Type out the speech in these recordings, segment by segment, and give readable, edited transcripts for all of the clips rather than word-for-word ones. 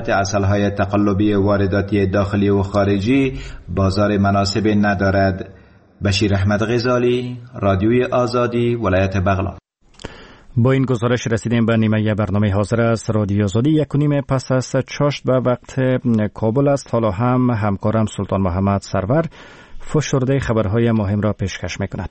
صادرات عسل‌های تقلبی وارداتی داخلی و خارجی بازار مناسب ندارد. بشیر احمد غزالی، رادیوی آزادی، ولایت بغلان. با این گزارش رسیدیم به نیمه برنامه حاضر است رادیو آزادی. 1:30 پس از چاشت به وقت کابل است. حالا هم همکارم سلطان محمد سرور فشرده خبرهای مهم را پیشکش می‌کند.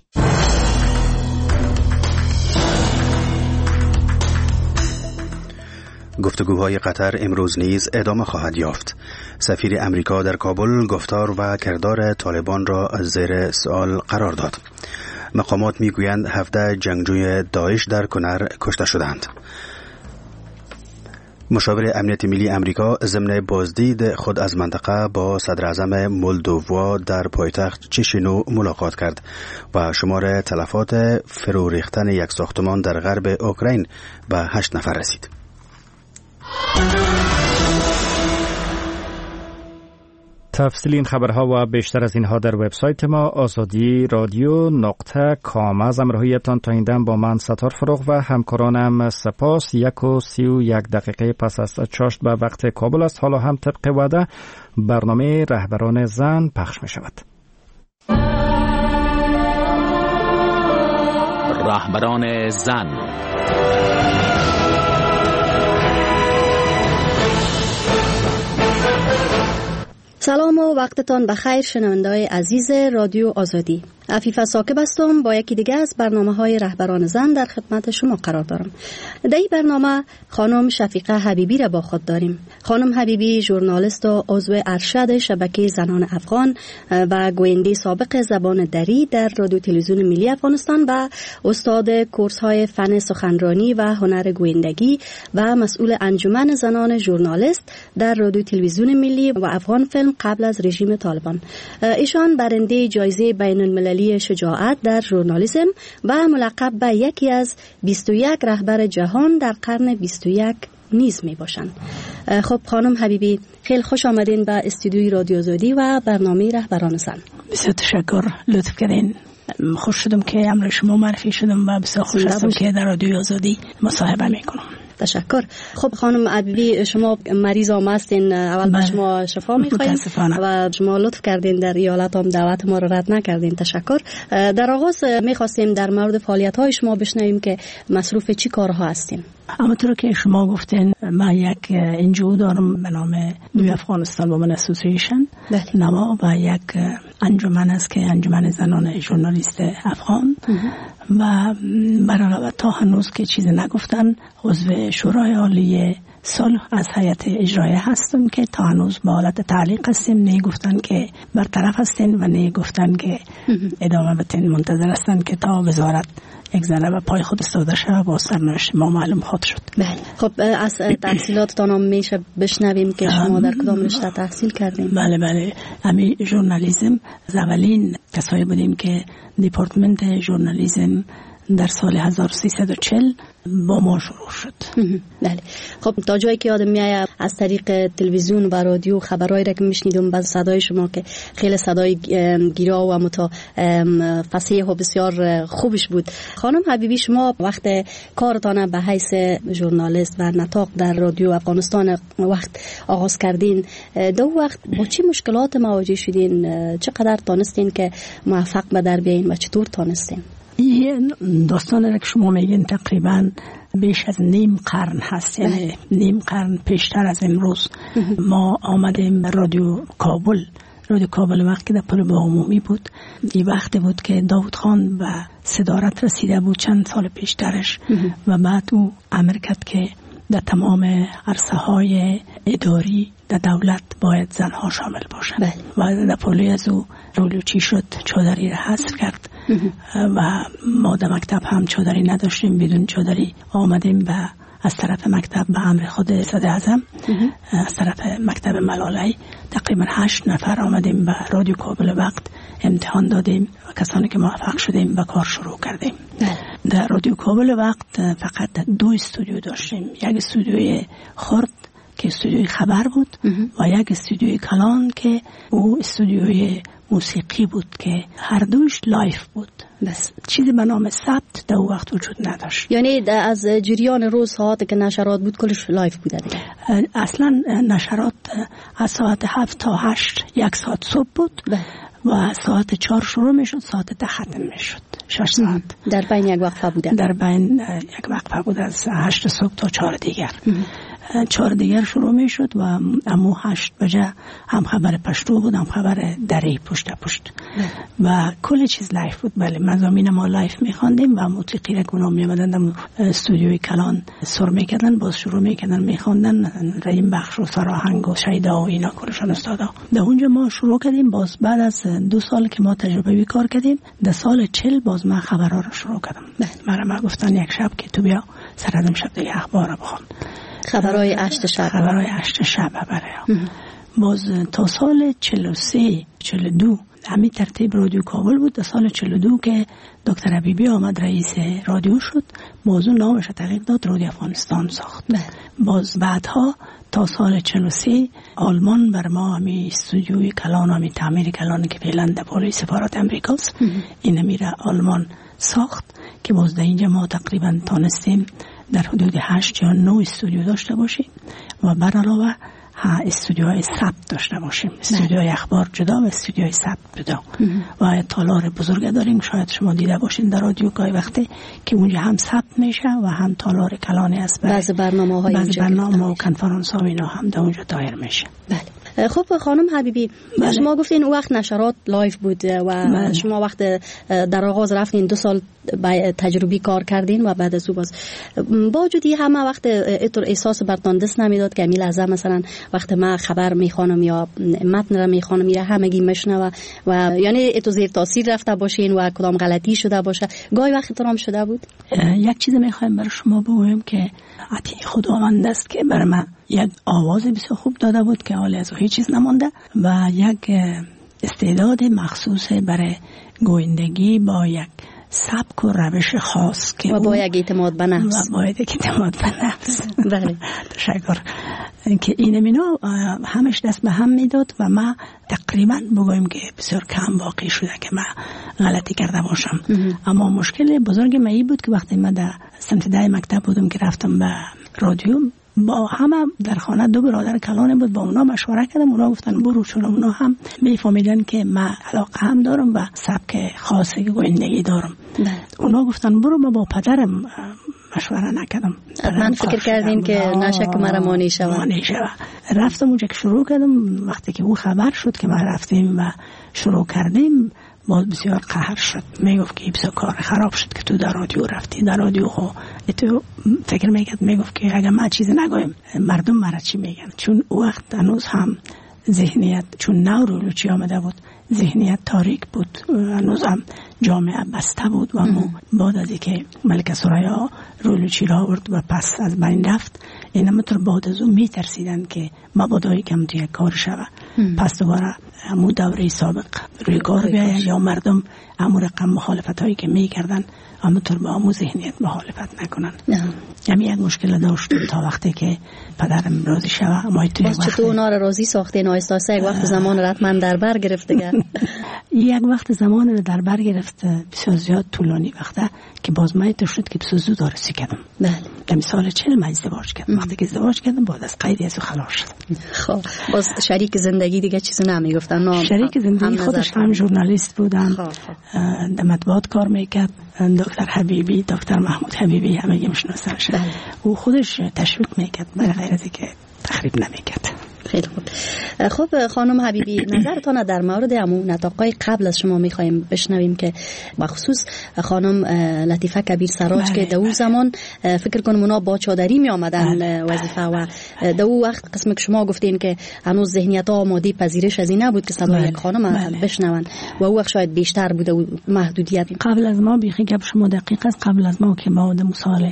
گفتگوهای قطر امروز نیز ادامه خواهد یافت. سفیر امریکا در کابل گفتار و کردار طالبان را زیر سوال قرار داد. مقامات میگویند 17 جنگجوی داعش در کنر کشته شدند. مشاور امنیت ملی امریکا ضمن بازدید خود از منطقه با صدر اعظم مولدووا در پایتخت چشینو ملاقات کرد و شمار تلفات فرو ریختن یک ساختمان در غرب اوکراین به 8 نفر رسید. تفصیل این خبرها و بیشتر از اینها در وبسایت ما azadi.radio.com. از همراهیتان تا این دم با من ستار فروغ و همکارانم سپاس. 1:31 پس از چاشت به وقت کابل است. حالا هم طبق وعده برنامه رهبران زن پخش می شود. رهبران زن. سلام و وقتتان بخیر شنونده‌های عزیز رادیو آزادی. عفیفه ساکب هستم. با یکی دیگه از برنامه‌های رهبران زن در خدمت شما قرار دارم. در این برنامه خانم شفیقه حبیبی را با خود داریم. خانم حبیبی ژورنالیست و عضو ارشد شبکه زنان افغان و گوینده سابق زبان دری در رادیو تلویزیون ملی افغانستان و استاد کورس‌های فن سخنرانی و هنر گویندگی و مسئول انجمن زنان ژورنالیست در رادیو تلویزیون ملی و افغان فیلم قبل از رژیم طالبان. ایشان برنده جایزه بین‌المللی شجاعت در ژورنالیسم و ملقب به یکی از 21 رهبر جهان در قرن 21 نیز می باشند. خب خانم حبیبی خیلی خوش آمدین به استودیوی رادیو آزادی و برنامه رهبران زن. بسیار تشکر، لطف کردین. خوش شدم که امروز شما معرفی شدم و بسیار خوش هستم که در رادیو آزادی مصاحبه میکنم. تشکر. خب خانم حبیبی شما مریض هم هستین، اول به شما شفا میخوایم و شما لطف کردین در ایالت هم دعوت ما رو رد نکردین. تشکر. در آغاز میخواستیم در مورد فعالیت های شما بشنویم که مصروف چی کارها هستین. همونطور که شما گفتین من یک انجیو دارم به نام نیو افغانستان وومن اسوسییشن نوا و یک انجمن است که انجمن زنان ژورنالیست افغان و برای تا هنوز که چیز نگفتن عضو شورای عالی صلح از هیئت اجرایی هستم که تا هنوز با حالت تعلیق هستیم. نه گفتن که برطرف هستین و نه گفتن که ادامه بدین. منتظر هستن که تا وزارت یک ذره به پای خود استفاده شد با سرنوشت ما معلوم خواهد شد. بله. خب از تحصیلاتتان هم میشه بشنویم که شما در کدام رشته تحصیل کردین؟ بله امی ژورنالیسم از اولین کسایی بودیم که دیپارتمنت ژورنالیسم در سال 1340 با ما شروع شد. بله. خب تا جایی که یادم میاد از طریق تلویزیون و رادیو خبرایی را که میشنیدم با صدای شما که خیلی صدای گیرا و فصیح و بسیار خوبش بود. خانم حبیبی شما وقت کارتان به حیث ژورنالیست و نطاق در رادیو افغانستان وقت آغاز کردین، دو وقت با چه مشکلات مواجه شدین؟ چقدر تانستین که موفق به در بیاین و چطور تانستین؟ این داستان را که شما میگین تقریبا بیش از نیم قرن هست، یعنی نیم قرن پیشتر از امروز. ما آمدیم رادیو کابل وقتی در پل عمومی بود. این وقتی بود که داود خان و صدارت رسیده بود چند سال پیشترش و بعد او امر کرد که در تمام عرصه های اداری در دولت باید زنها شامل باشند و در پولی از او رولو چی شد، چادری را حذف کرد و ما در مکتب هم چادری نداشتیم. بدون چادری آمدیم و از طرف مکتب به امر خود صدر اعظم از طرف مکتب ملالی تقریبا 8 نفر آمدیم به رادیو کابل وقت امتحان دادیم و کسانی که موفق شدیم به کار شروع کردیم. در رادیو کابل وقت فقط 2 استودیو داشتیم. یک استودیوی خرد که استودیوی خبر بود و یک استودیوی کلان که او استودیوی موسیقی بود که هر دوش لایف بود. بس چیزی به نام ثبت در وقت وجود نداشت. یعنی از جریان روز ساعتی که نشرات بود کلش لایف بوده دیگه؟ اصلا نشرات از ساعت 7 تا 8 یک ساعت صبح بود و ساعت 4 شروع میشد، ساعت 10 ختم میشد. 6 ساعت در بین یک وقفه بوده. در بین یک وقفه بود از 8 صبح تا 4 دیگر. 4 دیگر شروع می شد و امو 8 بجه هم خبر پشتو بود، هم خبر دری پشت پشت و کل چیز لایف بود. بله مضامین ما لایف می خواندیم و موسیقی را کنم می آمدن استودیوی کلان سر می کردن، باز شروع می کردن می خواندن در این بخش و سراهنگ و شیدا و اینا کلشان استادا. در اونجا ما شروع کردیم. باز بعد از 2 سال که ما تجربه کار کردیم، در سال 40 باز من خبرها رو شروع کردم. من گفتن یک شب که تو بیا سر از شب دیگه اخبار بخوان، خبرهای 8 شب. خبرهای 8 شب برای باز تا سال 43 42 همین ترتیب رادیو کابل بود. در سال 42 که دکتر حبیبی آمد رئیس رادیو شد، موضوع نامش تغییر داد، رادیو افغانستان ساخت. باز بعدها تا سال 43 آلمان بر ما همی استودیوی کلان، همی تعمیر کلان که فعلا در بالای سفارت امریکاست، این میره آلمان ساخت که باز در اینجا ما تقریبا تانستیم در حدود 8 یا 9 استودیو داشته باشیم و بر علاوه استودیوهای ثبت داشته باشیم. استودیوهای اخبار جدا و استودیوهای ثبت جدا و تالار بزرگ داریم. شاید شما دیده باشین در رادیو گاهی وقتی که اونجا هم ثبت میشه و هم تالار کلانی است. بعضی برنامه و کنفرانس ها اینا هم در اونجا دایر میشه. بله. خب خانم حبیبی، شما گفتین اون وقت نشرات لایف بود و شما وقت در آغاز رفتین 2 سال تجربی کار کردین و بعد از او باز با وجودی همه وقت اینطور احساس برتان دست نمیداد که امیل لحظه مثلا وقت ما خبر میخوانم یا متن را میخوانم یا همگی مشنوه و یعنی اینطور زیر تاثیر رفته باشین و کدام غلطی شده باشه؟ گاهی وقت ترام شده بود؟ یک چیز میخوایم برای شما بگویم که عطیه خداوند است که برای من یک آواز بسیار خوب داده بود که حالی از هیچ چیز نمانده و یک استعداد مخصوص برای گویندگی با یک سبک و روش خاص که و با یک اعتماد به نفس. و با یک اعتماد به نفس. بله. تشکر. که این مینا همش دست به هم میداد و ما تقریبا بگویم که بسیار کم واقع شده که ما غلطی کرده باشم. اما مشکل بزرگ من این بود که وقتی من در سمت 10 مکتب بودم که رفتم به رادیو، با همه در خانه 2 برادر کلان بود، با اونا مشوره کردم. اونا گفتن برو، چون اونا هم میفهمیدن که من علاقه هم دارم و سبک خاصی گویندگی دارم. اونا گفتن برو. ما با پدرم مشوره نکردم. من فکر کردین که نشک مرا مانی شود. رفتم اونجا که شروع کردم. وقتی که او خبر شد که ما رفتیم و شروع کردیم، باز بسیار قهر شد. میگفت که بسیار کار خراب شد که تو در رادیو رفتی. در رادیو خو تو فکر میکرد، میگفت که اگر ما چیزی نگویم مردم مرا چی میگن. چون او وقت هنوز هم ذهنیت، چون نو رولوچی آمده بود، ذهنیت تاریک بود، هنوز هم جامعه بسته بود و بعد از اینکه ملکه ثریا رولوچی را آورد و پس از بین رفت، اینا مطور بعد از اون میترسیدن که مبادایی کم توی کار شوه، پس دوباره همون دوره سابق روی کار بیاید یا مردم همون رقم مخالفت هایی که میکردن همونطور با همون ذهنیت مخالفت نکنن. همین یک مشکل داشت تا وقتی که پدرم راضی شوه. باز چطور اونا را راضی ساختین؟ آیسته یک وقت زمان رات من در بر گرفت دیگه. یک وقت زمان رو در بر گرفت بسیار زیاد طولانی وقته که باز من شد که بسیار زود آرسی کردم. بله. در سال 40 من ازدواج کردم. وقتی که ازدواج کردم بعد از قید از خلاص شدم. خب باز شریک زندگی دیگه چیزی نمیگفتن؟ شریک زندگی خودش هم ژورنالیست بودن، در مطبوعات کار میکرد. دکتر حبیبی، دکتر محمود حبیبی همه میشناسنش. او خودش تشویق میکرد برای غیر از اینکه تخریب نمیکرد. خیلی خوب. خب خانم حبیبی، نظرتان در مورد همون نطاقای قبل از شما میخوایم بشنویم که بخصوص خانم لطیفه کبیر سراج که در اون زمان فکر کنم اونا با چادری می آمدن وظیفه و در اون وقت قسم که شما گفتین که هنوز ذهنیت ها آماده پذیرش از این نبود که صدای یک خانم بشنون و اون وقت شاید بیشتر بوده و محدودیت. قبل از ما بیخی گپ شما دقیق است. قبل از ما که ما در سال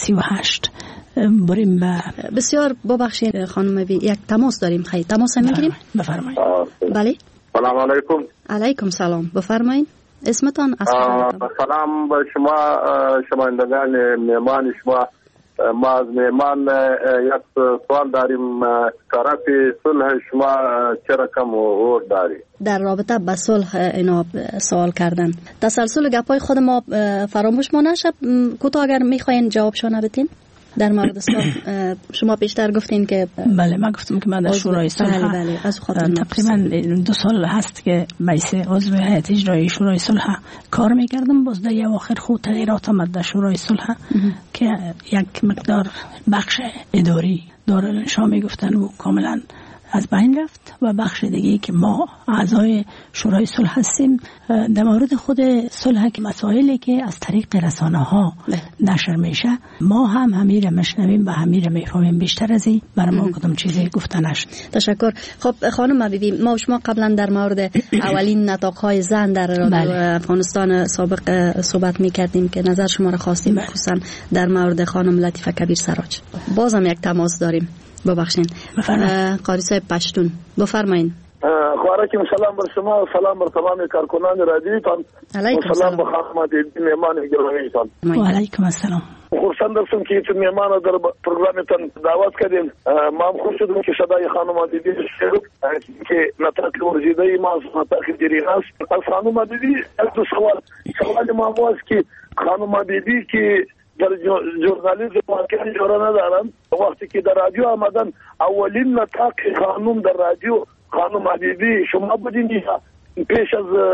38 بریم بسیار ببخشید خانم بی یک تماس داریم. خیلی تماس میگیریم. بفرمایید. بله. سلام علیکم. علیکم سلام. بفرمایید. اسمتان؟ سلام به شما شماندگان مهمان شما ما از مهمان یک سوال داریم. طرف صلح شما چه رقم اور داری؟ در رابطه با صلح اینا سوال کردن. تسلسل گپای خود ما فراموش ما نشه. کوتاه اگر میخواین جوابشون بدین در مورد صلح. شما پیشتر گفتین که بله، من گفتم که من در شورای صلح تقریبا 2 سال هست که مجلس عضو هیئت اجرایی شورای صلح کار میکردم. باز در اواخر خود تغییرات آمد در شورای صلح که یک مقدار بخش اداری دارالانشا میگفتن و کاملا از بین رفت و بخش دیگه که ما اعضای شورای صلح هستیم در مورد خود صلح که مسائلی که از طریق رسانه ها نشر میشه ما هم همین مشنویم و همین میفهمیم. بیشتر از این برای ما کدام چیزی گفته نشد. تشکر. خب خانم حبیبی، ما و شما قبلا در مورد اولین نطاق‌های زن در رادیو افغانستان سابق صحبت میکردیم که نظر شما را خواستیم، خصوصا در مورد خانم لطیفه کبیر سراج. بازم یک تماس داریم. ببخشید قاری صاحب پشتون بفرمایید. خوارکم سلام بر شما و سلام بر تمام کارکنان رادیوتان و سلام به خانم مهمان گرامیتان. و علیکم السلام. خورسند هستم که این مهمان را در پروگرامتان دعوت کردیم. ما هم خوش شدیم که صدای خانم حبیبی شنید که نطاق ورزیده ما نطاق جریان است. از خانم حبیبی یک سوال ما است که خانم حبیبی که در ژورنالیسم واقعا جوره ندارن، وقتی که در رادیو آمدن اولین نطاق خانم در رادیو خانم حبیبی شما بودین یا پیش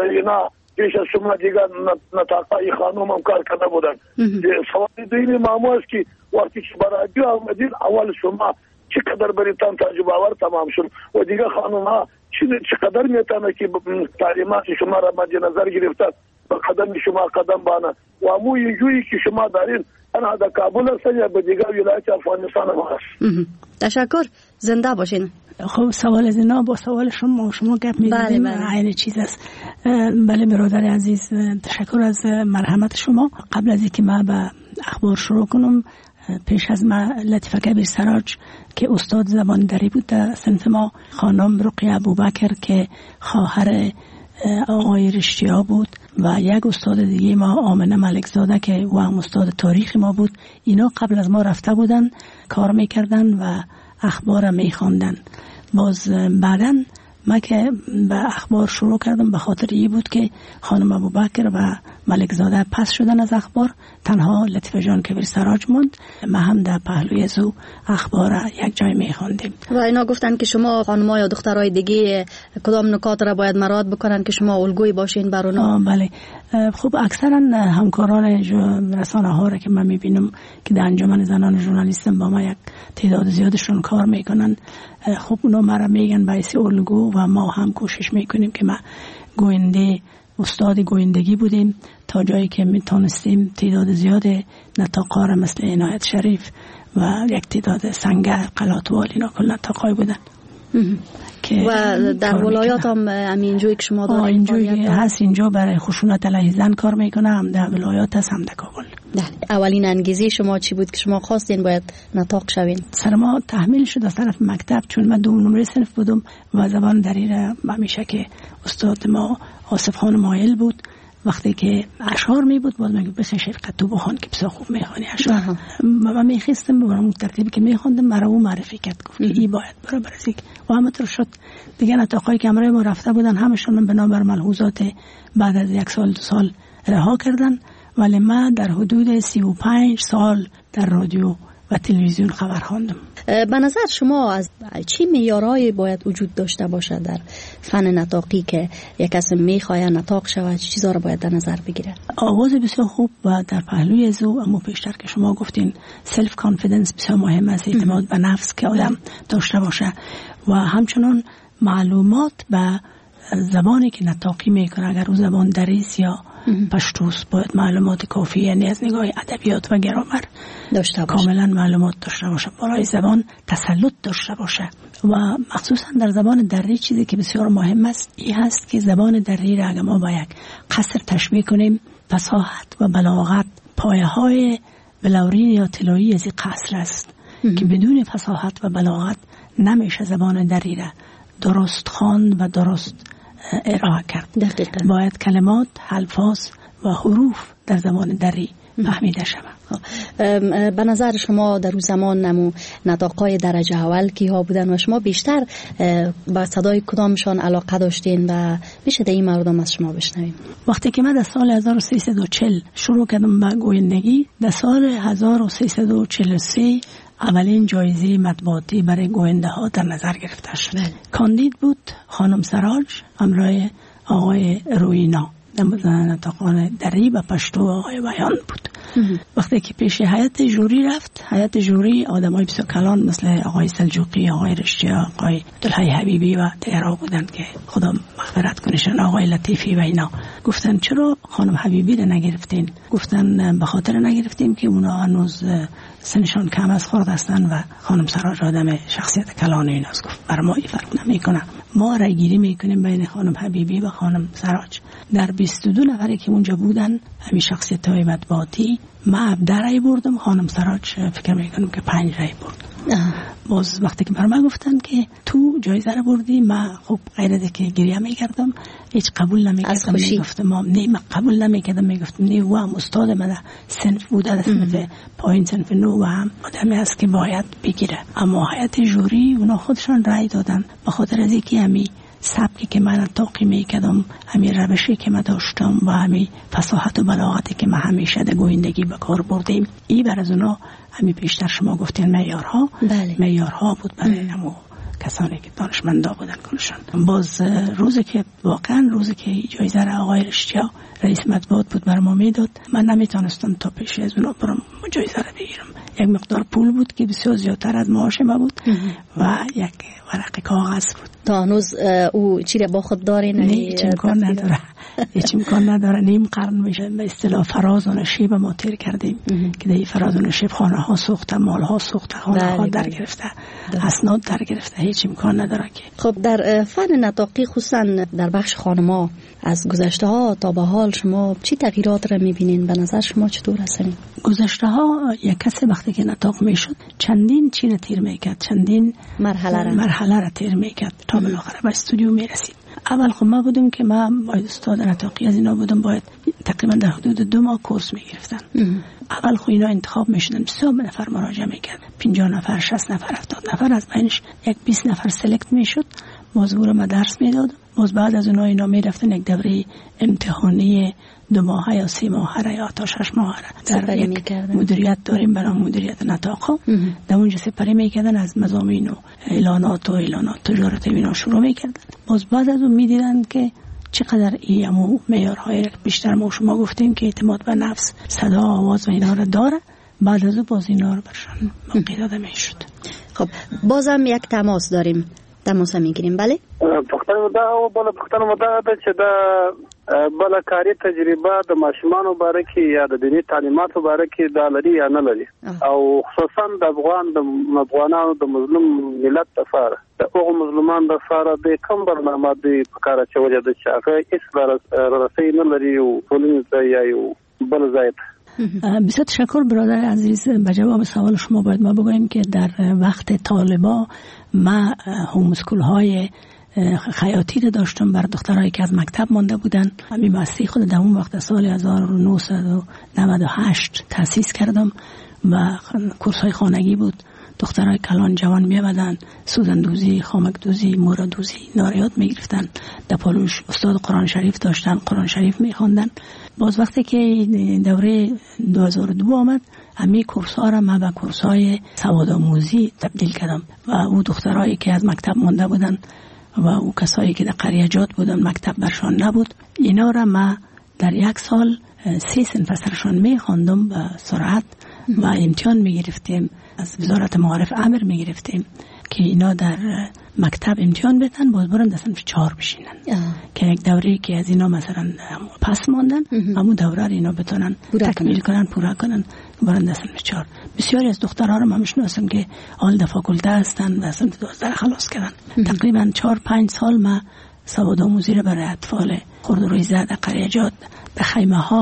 از شما دیگر نطاقای خانم هم کار کرده بودن؟ سوال دیگه ما است که وقتی که بر رادیو آمدین اول شما چقدر بریتان تجربه آور تمام شد و دیگه خانم ها چقدر میتونه که تعلیمات شما را مد نظر گرفته و قدم شما قدم بانه و امو یجویی که شما دارین انا در کابل هستن یا به دیگر ولایت افغانستان هم هست. تشکر. زنده باشین. خب سوال از اینا با سوال شما گپ می‌زدیم عین چیز است. بله برادر عزیز، تشکر از مرحمت شما. قبل از اینکه من به اخبار شروع کنم، پیش از ما لطیفه کبیر سراج که استاد زبان دری بود در صنف ما، خانم رقیه ابوبکر که خواهر آقای رشتیا بود و یک استاد دیگه ما آمنه ملکزاده که او هم استاد تاریخ ما بود، اینا قبل از ما رفته بودن کار میکردن و اخبار میخواندن. باز بعداً ما که به اخبار شروع کردم به خاطر این بود که خانم ابوبکر و ملکزاده پس شدن از اخبار، تنها لطیفه جان کبیر سراج موند. ما هم در پهلوی زو اخبار یک جای میخواندیم و اینا گفتن که شما خانم‌ها یا دخترای دیگه کدام نکات را باید مراعات بکنن که شما الگویی باشین بر اونا؟ بله. خب اکثرا همکاران رسانه ها را که من میبینم که در انجمن زنان ژورنالیستم با ما یک تعداد زیادشون کار میکنن، خب اونا مرا میگن باعث الگو و ما هم کوشش میکنیم که ما گوینده استاد گویندگی بودیم تا جایی که میتونستیم تعداد زیاد نطاق‌ها مثل عنایت شریف و یک تعداد سنگر قلاتوال اینا کل نطاق‌های بودن و در ولایات هم همینجوری که شما دارید اینجوری هست. اینجا برای خشونت علیه زن کار میکنه، هم در ولایات هست هم در کابل. اولین انگیزه شما چی بود که شما خواستین باید نطاق شوین؟ سر ما تحمیل شد از طرف مکتب، چون من 2 نمره صنف بودم و زبان دری را همیشه که استاد ما آصف خان مایل بود وقتی که اشعار می بود باز میگه بس شفقت تو بخوان که بسیار خوب میخوانی اشعار. من میخواستم برام ترتیبی که میخوندم مرا او معرفی کرد، گفت ای باید برابر از یک و همینطور شد. دیگه نطاقای که امروز ما رفته بودن همشون بنا بر ملحوظات بعد از 1 سال 2 سال رها کردن، ولی من در حدود 35 سال در رادیو و تلویزیون خبر خواندم. به نظر شما از چی معیارهایی باید وجود داشته باشه در فن نطاقی که یک کس میخواد نطاق شود؟ چه چیزا رو باید در نظر بگیره؟ آواز بسیار خوب و در پهلوی زو، اما پیشتر که شما گفتین سلف کانفیدنس بسیار مهم است، اعتماد به نفس که آدم داشته باشه و همچنان معلومات به زبانی که نطاقی میکنه، اگر او زبان دریس یا پشتوس باید معلومات کافی یعنی از نگاه ادبیات و گرامر داشته باشه، کاملا معلومات داشته باشه، برای زبان تسلط داشته باشه و مخصوصا در زبان دری چیزی که بسیار مهم است این هست که زبان دری را اگر ما با یک قصر تشبیه کنیم، فصاحت و بلاغت پایه های بلورین یا طلایی از این قصر است که بدون فصاحت و بلاغت نمیشه زبان دری را درست خواند و درست ارائه کرد. دقیقا. باید کلمات، الفاظ و حروف در زبان دری فهمیده شود. به نظر شما در اون زمان نمو نطاقای درجه اول کیها بودن و شما بیشتر با صدای کدامشان علاقه داشتین و میشه در این مردم از شما بشنویم؟ وقتی که من در سال 1340 شروع کردم به گویندگی، در سال 1343 اولین جایزه مطبوعاتی برای گوینده ها در نظر گرفته شد. کاندید بود خانم سراج همراه آقای روینا، نطاقان دری و پشتو آقای بیان بود. وقتی که پیش هیئت جوری رفت، هیئت جوری آدمای بسیار کلان مثل آقای سلجوقی، آقای رشتیا، آقای عبدالحی حبیبی و دیگرها بودند که خدا مغفرت کنشان، آقای لطیفی و اینا. گفتن چرا خانم حبیبی رو نگرفتین؟ گفتن به خاطر نگرفتیم که اونا هنوز سنشان کم از خورد هستن و خانم سراج آدم شخصیت کلان ایناست. گفت بر ما فرق نمیکنه، ما رای گیری میکنیم بین خانم حبیبی و خانم سراج. در 22 نفری که اونجا بودن همین شخصیت های مطبوعاتی، من 17 رای بردم، خانم سراج فکر میکنم که 5 رای برد. باز وقتی که بر من گفتن که تو جایزه رو بردی، من خب غیرده که گریه میکردم، هیچ قبول نمیکردم. میگفتم نه، من قبول نمیکردم. میگفتم نه، و هم استاد من صنف بوده، صنف پایین، صنف نو و هم آدمی است که باید بگیره. اما هیئت جوری اونا خودشان رای دادن به خاطر از اینکه همین سبکی که من نطاقی میکردم، همین روشی که من داشتم و همین فصاحت و بلاغتی که من همیشه در گویندگی به کار بردیم، این بر از اونا همین پیشتر شما گفتین معیارها، معیارها بود برای همون کسانی که دانشمندا بودن کنشان. باز روزی که واقعا روزی که جایزه را آقای رشتیا رئیس مطبوعات بود بر ما میداد، من نمیتونستم تا پیش از اونا برم جایزه را بگیرم. یک مقدار پول بود که بسیار زیادتر از معاش ما بود و یک ورق کاغذ بود. تا هنوز او چی را با خود داره؟ نه، هیچ امکان نداره. هیچ امکان نداره. نیم قرن میشه به اصطلاح فراز و نشیب ما تیر کردیم که در فراز و نشیب خانه ها سوخته، مال ها سوخته، خانه ها در گرفته، اسناد در گرفته. هیچ امکان نداره که. خب در فن نطاقی خصوصا در بخش خانم‌ها از گذشته ها تا به حال شما چی تغییرات را میبینین؟ به نظر شما چطور هستین؟ گذشته ها یک کسی وقتی که نطاق میشد چندین چی را تیر میکرد، چندین مرحله را تیر میکرد تا بالاخره به استودیو میرسید. اول خب ما بودم که من باید استاد نطاقی از اینا بودم، باید تقریبا در حدود 2 ماه کورس میگرفتن. اول خب اینا انتخاب میشدن، 30 نفر مراجعه میکرد، 50 نفر، 60 نفر، 70 نفر، از بینش یک 20 نفر سلکت میشد. موضوع ما درس میدادم. باز بعد از اونها اینا میرفتن یک دوره امتحانی 2 ماهه یا 3 ماهه یا تا 6 ماهه در یک مدیریت داریم برای مدیریت نطاق. در اونجا سپری میکردن، از مضامین و اعلانات تجارت اینا شروع میکردن. باز بعد از اون میدیدن که چقدر این معیارهای بیشتر ما شما گفتیم که اعتماد به نفس، صدا، آواز و اینا رو داره. بعد از اون باز اینا رو برشان موقع داده میشد. خب بازم یک تماس داریم، تماس میگیریم. بله پختنو دا چې دا بل کاری تجربه د ماشومانو باره کې یا د دینی تعلیماتو باره کې دا لري یا نه لري، او خصوصا د افغانانو د مظلوم ملت لپاره، د هغو مظلومان لپاره د کوم برنامه دی په کار اچولې ده چې هغه هیڅ رسۍ نه لري او ټولنیز ځای یا یو بل ځای ته. بسیار تشکر برادر عزیز. به جواب سوال شما باید ما بگوییم که در وقت طالبا ما هومسکول های خیاطی رو داشتم بر دخترایی که از مکتب مانده بودن. همین بسته خود در اون وقت سال 1998 تأسیس کردم و کورس های خانگی بود. دخترای کلان جوان می آمدن، سوزن دوزی، خامک دوزی، مورا دوزی ناریات می گرفتن. در پالوش استاد قرآن شریف داشتن، قرآن شریف می خواندن. باز وقتی که دوره 2002 آمد، همه کورس ها را من به کورس های سوادآموزی تبدیل کردم و او دخترایی که از مکتب مانده بودن و او کسایی که در قریجات بودن مکتب برشان نبود، اینا را من در 1 سال 3 صنف سرشان می خواندم به سرعت و امتحان می گرفتیم. از وزارت معارف امر می گرفتیم که اینا در مکتب امتحان بدن، باز برن در صنف 4 بشینن که یک دوره که از اینا مثلا پس ماندن، همون دوره اینا بتونن تکمیل کنن، پورا کنن، برن در صنف 4. بسیاری از دخترها رو من میشناسم که حال در فاکولته هستن و صنف 12 خلاص کردن. تقریبا 4-5 سال ما سوادآموزی رو برای اطفال خردروی زده قریجات در خیمه ها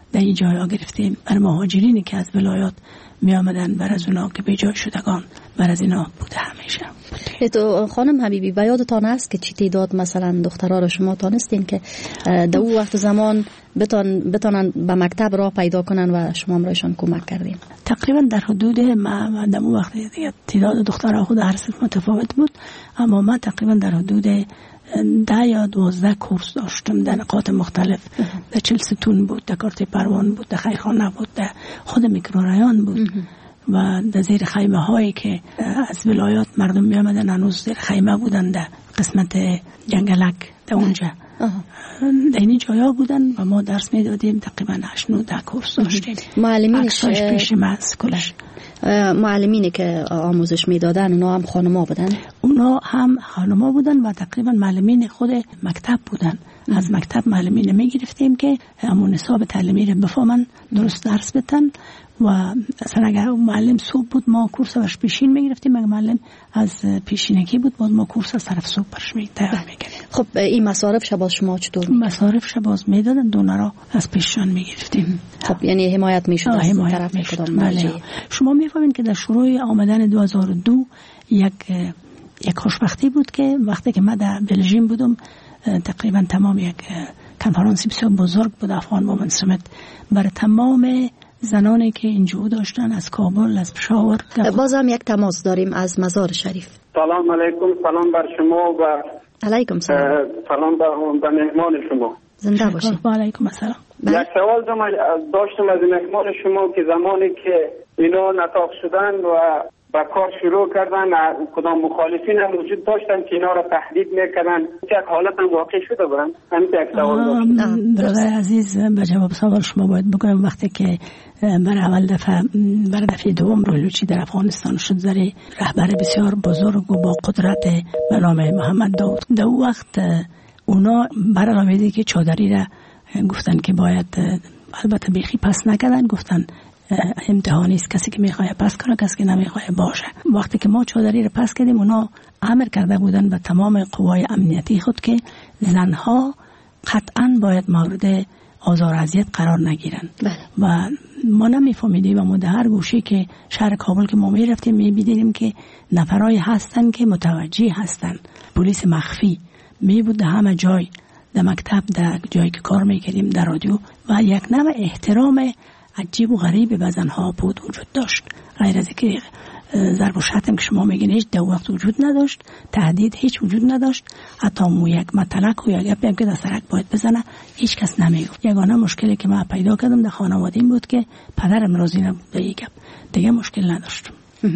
در این جای گرفتیم. برای مهاجرینی که از ولایات می آمدن، بر از اونا که به جای شدگان، بر از اینا بوده همیشه. تو خانم حبیبی و یادتان است که چی تعداد مثلا دخترها رو شما تانستین که در اون وقت زمان بتانن به مکتب راه پیدا کنن و شما هم رایشان کمک کردین؟ تقریبا در حدود در اون وقت تعداد دخترها خود هر صنف متفاوت بود، اما ما تقریبا در حدود 10 یا 12 کورس داشتم در نقاط مختلف. در چلستون بود، در کارت پروان بود، در خیرخانه بود، در خود میکرورایان بود و در زیر خیمه هایی که از ولایات مردم می آمدن هنوز زیر خیمه بودن، در قسمت جنگلک در اونجا در این جایا بودن و ما درس می دادیم. تقریبا 8-9 کورس داشتیم. معلمینش پیش ماست کلش. معلمینی که آموزش میدادن اونا هم خانما بودن؟ اونا هم خانما بودن و تقریبا معلمین خود مکتب بودن. از مکتب معلمین می گرفتیم که همون نصاب تعلیمی رو بفهمن، درست درس بدن و اصلا اگر معلم صبح بود ما کورس برش پیشین می گرفتیم، اگر معلم از پیشینکی بود باز ما کورس از طرف صبح برش تیار می گرفتیم. خب این مصارف شباز شما چطور؟ مصارف شباز می دادن، دونارا از پیششان می گرفتیم. خب یعنی حمایت می شد از طرف کدام مرجع؟ شما می فهمین که در شروع آمدن 2002 یک خوشبختی بود که وقتی که من در بلژیم بودم تقریبا تمام یک کنفرانسی بسیار بزرگ بود افغان وومن سمیت برای تمام زنانی که اینجا داشتن از کابل، از پشاور. بازم یک تماس داریم از مزار شریف. سلام علیکم. سلام بر شما و علیکم سلام. سلام به مهمان شما. زنده باشید. و علیکم السلام. یک سوال داشتم از مهمان شما که زمانی که اینا نطاق شدن و با کار شروع کردن، کدام مخالفین هم وجود داشتن که اینا را تهدید میکردن، یک حالت هم واقع شده بودن؟ همین یک سوال داشتم. برادر عزیز، به جواب سوال شما باید بگم وقتی که برای دفعه دوم رولوچی در افغانستان شد، زری رهبر بسیار بزرگ و با قدرت به نام محمد داود، در اون وقت اونا برنامه‌ای که چادری را گفتن که باید، البته بیخی پس نکردن، گفتن امتحانی است، کسی که میخواد پس کنه، کسی که نمیخواد باشه. وقتی که ما چادری رو پس کردیم اونا امر کرده بودن به تمام قوای امنیتی خود که زنها قطعا باید مورد آزار و اذیت قرار نگیرن. و ما نمیفهمیدیم و ما در هر گوشه که شهر کابل که ما میرفتیم میبینیم که نفرای هستن که متوجه هستن، پلیس مخفی میبود همه جای، در مکتب، در جایی که کار میکردیم، در رادیو، و یک نوع احترام عجیب و غریب به زنها بود وجود داشت. غیر از که ضرب و شتم که شما میگین هیچ در وقت وجود نداشت، تهدید هیچ وجود نداشت، حتی مو یک مطلق و یک گپی که در سرک باید بزنه هیچ کس نمیگفت. یگانه مشکلی که من پیدا کردم در خانواده‌ام بود که پدرم راضی نبود به یک گپ، دیگه مشکل نداشتم.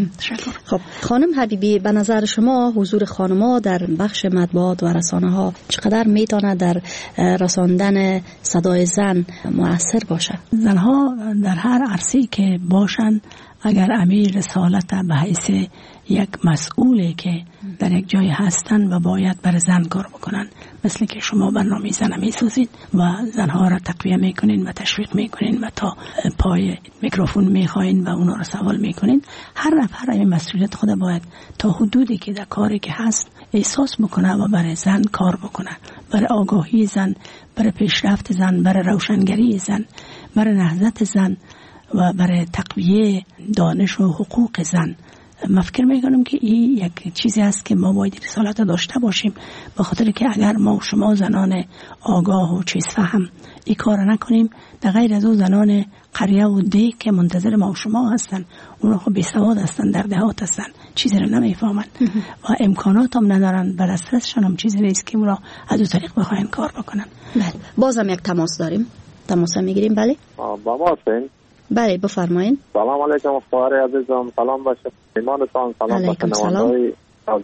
خب خانم حبیبی، به نظر شما حضور خانم‌ها در بخش مطبوعات و رسانه‌ها چقدر میتونه در رساندن صدای زن مؤثر باشه؟ زنها در هر عرصه‌ای که باشن، اگر امیر رسالت به حیث یک مسئولی که در یک جای هستن و باید بر زن کار بکنن، مثل که شما برنامه زن میسازید و زنها را تقویه میکنین و تشویق میکنین و تا پای میکروفون میخواین و اونا را سوال میکنین، هر نفر این مسئولیت خود باید تا حدودی که در کاری که هست احساس بکنه و برای زن کار بکنه، برای آگاهی زن، برای پیشرفت زن، برای روشنگری زن، برای نهضت زن و برای تقویه دانش و حقوق زن. من فکر میکنم که این یک چیزی است که ما باید رسالت داشته باشیم، به خاطر که اگر ما شما زنان آگاه و چیز فهم این کار نکنیم، در غیر از اون زنان قریه و ده که منتظر ما و شما هستن، اونا خب بی سواد هستن، در دهات هستن، چیزی رو نمیفهمن و امکانات هم ندارن، بر اساسشان هم چیزی نیست که اونا از اون طریق بخواین کار بکنن. بله، بازم یک تماس داریم، تماس میگیریم. بله با ما هستین؟ بله بفرمایید. سلام علیکم خواهر عزیزم، سلام باشه ایمانتان، سلام باشه نماندهای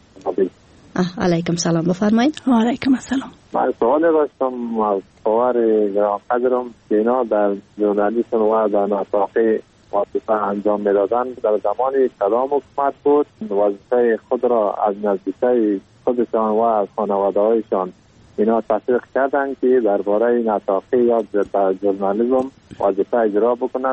علیکم سلام، بفرمایید. و علیکم السلام. من سوال داشتم از خواهر گرام قدرم که اینا در ژورنالیسم و در نطاقی وظیفه انجام میدادن، در زمان کدام حکومت بود وظیفه خود را از نزدیکی خودشان و از خانواده هایشان اینا تحقیق کردن که درباره نطاقی یا در ژورنالیسم وظیفه اجرا بکنن؟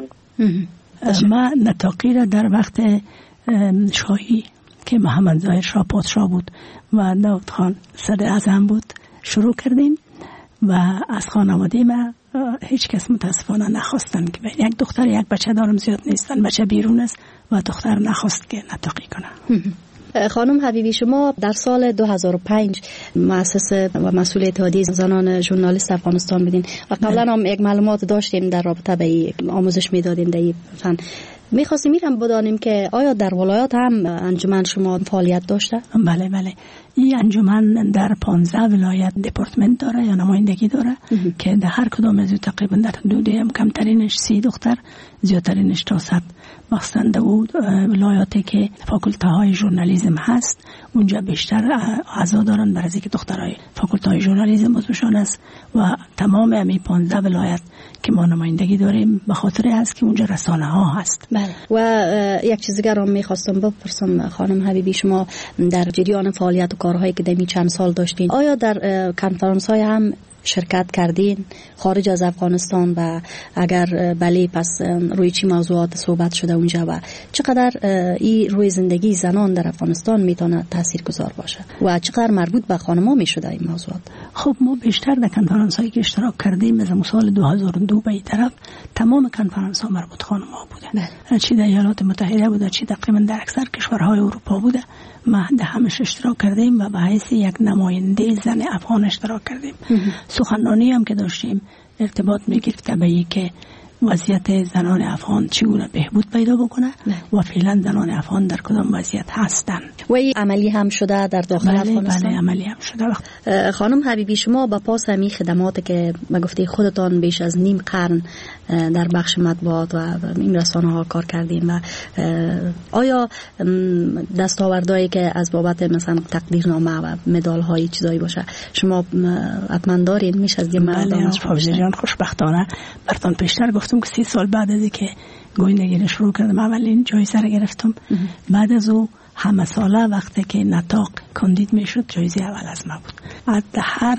ما نطاقی را در وقت شاهی که محمد ظاهر شاه پادشاه بود و داود خان صدر اعظم بود شروع کردیم و از خانواده ما هیچ کس متاسفانه نخواستن که یک دختر یک بچه دارم زیاد نیستن، بچه بیرون است و دختر نخواست که نطقی کنه. خانم حبیبی، شما در سال 2005 مؤسس و مسئول اتحادیه زنان ژورنالیست افغانستان بودین و قبلا هم یک معلومات داشتیم در رابطه به آموزش میدادیم در این فن. میخواستیم میرم بدانیم که آیا در ولایات هم انجمن شما فعالیت داشته؟ بله بله، این انجمن در 15 ولایت دپارتمنت داره یا نمایندگی داره که در هر کدام از تقریبا در حدود کمترینش 30 دختر، زیادترینش تا 100 مخصوصا او ولایاتی که فاکولته های ژورنالیسم هست اونجا بیشتر اعضا دارن، برای اینکه دخترای فاکولته های ژورنالیسم عضوشان است و تمام همین 15 ولایت که ما نمایندگی داریم به خاطر است که اونجا رسانه ها هست. بله. و یک چیز دیگر هم میخواستم بپرسم خانم حبیبی، شما در جریان فعالیت و کارهایی که دمی چند سال داشتین، آیا در کنفرانس های هم شرکت کردین خارج از افغانستان و اگر بله پس روی چی موضوعات صحبت شده اونجا و چقدر این روی زندگی زنان در افغانستان میتونه تاثیرگذار باشه و چقدر مربوط به خانم‌ها میشده این موضوعات؟ خب ما بیشتر در کنفرانس هایی که اشتراک کردیم از سال 2002 به این طرف تمام کنفرانس ها مربوط خانم‌ها بوده. چی در ایالات متحده بوده، چی تقریبا در اکثر کشورهای اروپا بوده. ما در همش اشتراک کردیم و به حیث یک نماینده زن افغان اشتراک کردیم. سخنرانی هم که داشتیم ارتباط می‌گرفت به اینکه وضعیت زنان افغان چگونه بهبود پیدا بکنه و فعلا زنان افغان در کدام وضعیت هستند. و این عملی هم شده در داخل افغانستان؟ بله عملی هم شده. خانم حبیبی، شما با پاس همین خدماتی که ما گفته خودتان بیش از نیم قرن در بخش مطبوعات و این رسانه ها کار کردین و آیا دستاوردهایی که از بابت مثلا تقدیرنامه و مدال های چیزایی باشه شما حتما دارین؟ میشه از این بله جان، خوشبختانه براتون پیشتر گفتم که 30 سال بعد از اینکه گویندگی شروع کردم اولین جایزه را گرفتم. بعد از او همه ساله وقتی که نطاق کاندید میشد جایزه اول از ما بود. در هر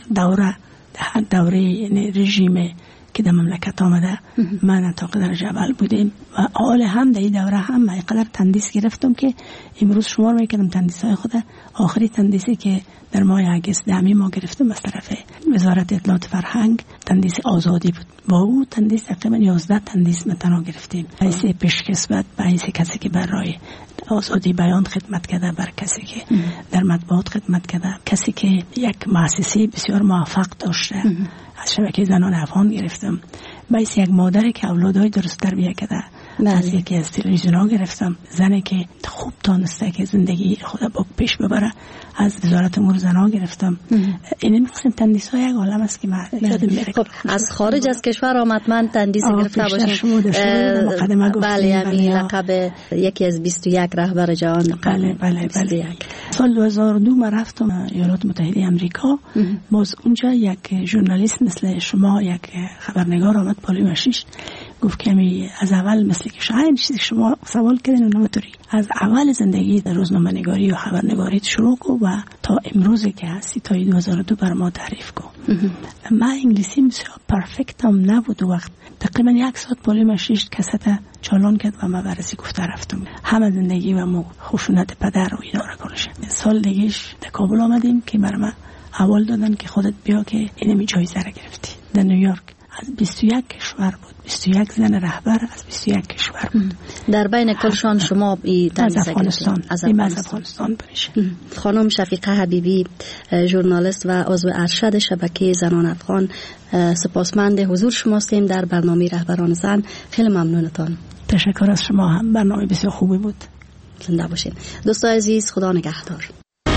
دوره رژیم که در مملکت آمده من نطاق درجه اول بودیم و حال هم در این دوره هم من اینقدر تندیس گرفتم که امروز شمار میکنم تندیس های خود. آخری تندیسی که در ماه اگست دهمی ما گرفتم از طرف وزارت اطلاعات فرهنگ تندیس آزادی بود. با او تندیس تقریبا 11 تندیس متنا گرفتیم. حیث پیشکسوت به حیث کسی که برای آزادی بیان خدمت کرده، بر کسی که در مطبوعات خدمت کرده، کسی که یک مؤسسه بسیار موفق داشته. از شبکه زنان افغان گرفتم. باعث یک مادری که اولادای درست تربیت کرده. از یکی از تلویزیون ها گرفتم. زنی که خوب تانسته که زندگی خود با پیش ببره. از وزارت امور زنان گرفتم. این مثلا تندیس های یک عالم است که من یادم میره. خب از خارج از کشور حتما تندیس گرفته باشین. بله، همین لقب یکی از 21 رهبر جهان. بله. سال 2002 من رفتم ایالات متحده آمریکا. باز اونجا یک ژورنالیست مثل شما، یک خبرنگار آمد پالوی مشیش گفت که از اول مثل که شاید چیزی شما سوال کردین و نمیتونی از اول زندگی در روزنامه نگاری و خبرنگاری شروع کو و تا امروزی که هستی تا 2002 بر ما تعریف کو. من انگلیسی بسیار پرفکت هم نبود وقت. تقریبا 1 ساعت پالوی مشیش کست چالان کرد و من بررسی گفته رفتم. همه زندگی و مو خشونت پدر و اینا را کنش. سال دیگهش در کابل آمدیم که برام اول دادن که خودت بیا که اینمی جایزه را گرفتی. در نیویورک از 21 کشور بود. 21 زن رهبر از 21 کشور بود. در بین کلشان شما از افغانستان بشه. خانم شفیقه حبیبی، ژورنالیست و عضو ارشد شبکه زنان افغان، سپاسمند حضور شما هستیم در برنامه رهبران زن. خیلی ممنونتان. تشکر از شما هم، برنامه بسیار خوبی بود. زنده باشین. دوستان عزیز، خدا نگهدار.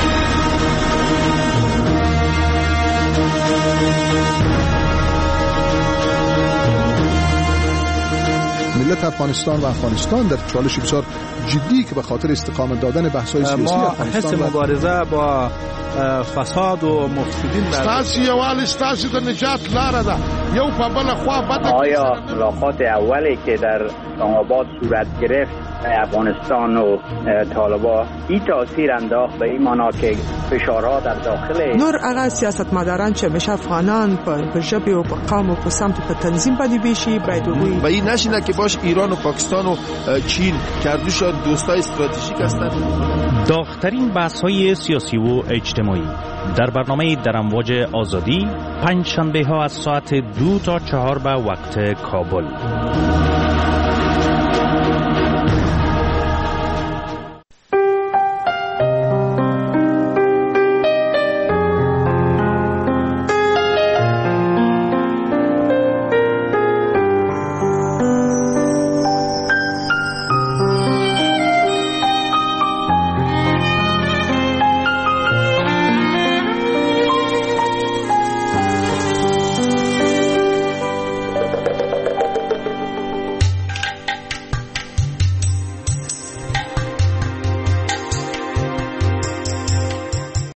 ملت افغانستان و افغانستان در چالش بسیار جدی که به خاطر استقامت دادن بحث‌های سیاسی افغانستان حس مبارزه با فساد و مفسدین ستاسي یوال ستاسي د نجات لاره ده یو په بل خوا بد. آیا ملاقات اولی که در اسلام‌آباد صورت گرفت افغانستان و طالبان این تاثیر انداخت به این معنا که فشارها در داخل نور هغه سیاستمداران چې مشه افغانان په ژبه او په قوم او په سمت په تنظیم باندې بشي باید و این نشینه که باش ایران و پاکستان و چین کردوشان دوستای استراتژیک هستند. داغ‌ترین بحث‌های سیاسی و اجتماعی در برنامه در امواج آزادی پنج شنبه ها از ساعت 2 تا 4 به وقت کابل.